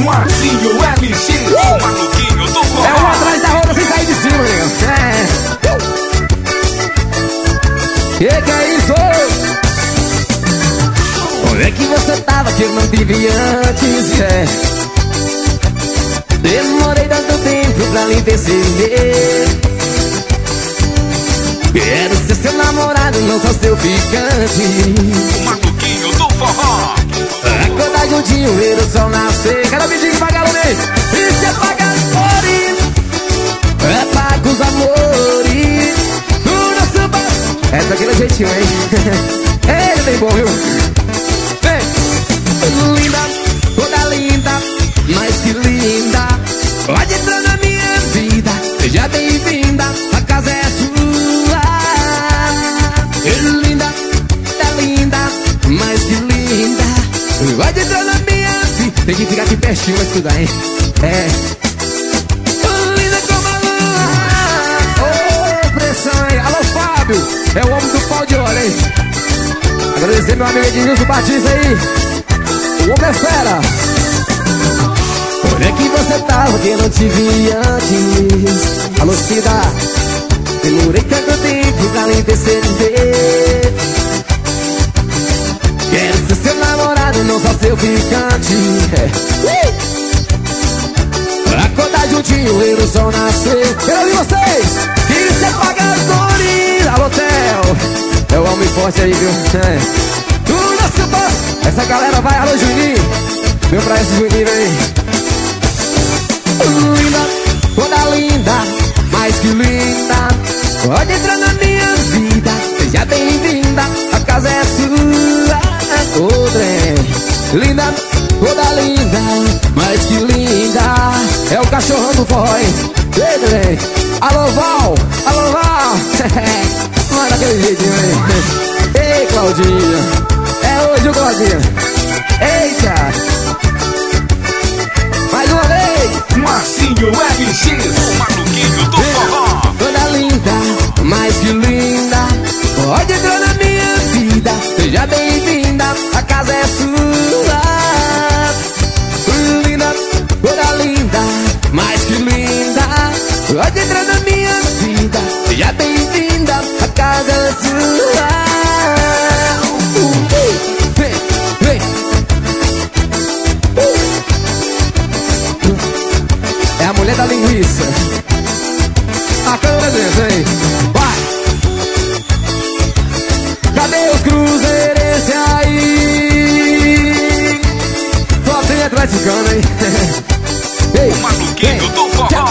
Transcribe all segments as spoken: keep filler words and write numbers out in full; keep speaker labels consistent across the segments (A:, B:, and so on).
A: Marcinho M X, o maluquinho do forró.
B: É um atrás da outra sem sair de cima, amigo. É. Que que é isso? Onde é que você tava que eu não te vi antes? É. Demorei tanto tempo pra lhe perceber. Quero ser seu namorado, não só seu ficante.
A: O maluquinho do forró.
B: Acordar juntinho, ver o sol nascer. Quero pedir que pagar o mês. E se apagar as cores, é paga os amores. O nosso passo é daquele jeitinho, hein? Ele é bem bom, viu? Vem! Linda, toda linda, mais que linda. Pode entrar na minha vida, seja bem-vinda. A casa é sua. Linda, tá linda, mais que linda. Pode entrar na minha vida. Tem que ficar aqui pertinho pra estudar, hein? É. Linda como a lua. Ô, oh, pressão, hein? Alô, Fábio. É o homem do pau de olho, hein? Agradecer meu amigo Ednilson Batista aí. O homem é fera. Onde é que você tava que eu não te vi antes? Alô, Cida. Demorei tanto tempo pra lhe perceber. Quero ser seu namorado, não só seu ficante. É. Acordar juntinho, ver o sol nascer. Quero ouvir vocês. Que se apaga as dores. Alô, Theo. É o homem forte aí, viu? É. O nosso boss. Essa galera vai, alô, Juninho. Meu pra esse Juninho aí. Linda, toda linda, mais que linda. Pode entrar na minha vida, seja bem-vinda. A casa é sua, outra. Linda, toda linda, mais que linda. É o cachorrão do forró, hein? Alô, Val, alô, Val. Não é daquele jeitinho, hein? Ei, Claudinha. É hoje o Claudinha. Eita. Mais uma vez.
A: Marcinho M X, o maluquinho do forró.
B: Toda linda, mais que linda. Pode entrar na minha vida, seja bem-vinda. A casa é sua. Linda, toda linda, mais que linda. Pode entrar na minha vida, seja bem-vinda. A casa é sua. Vem, vem. É a mulher da linguiça. A câmera dentro, hein? Vai! Cadê os cruzeirenses aí? Só tem atleticano, hein? Ei,
A: o maluquinho
B: vem,
A: do forró.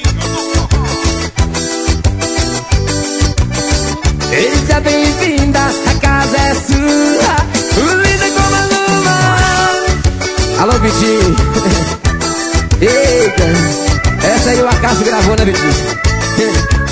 B: Seja bem-vinda, a casa é sua. Linda como a lua. Alô, Vitinho. Eita. Essa aí o Acaso gravou, né, Vitinho?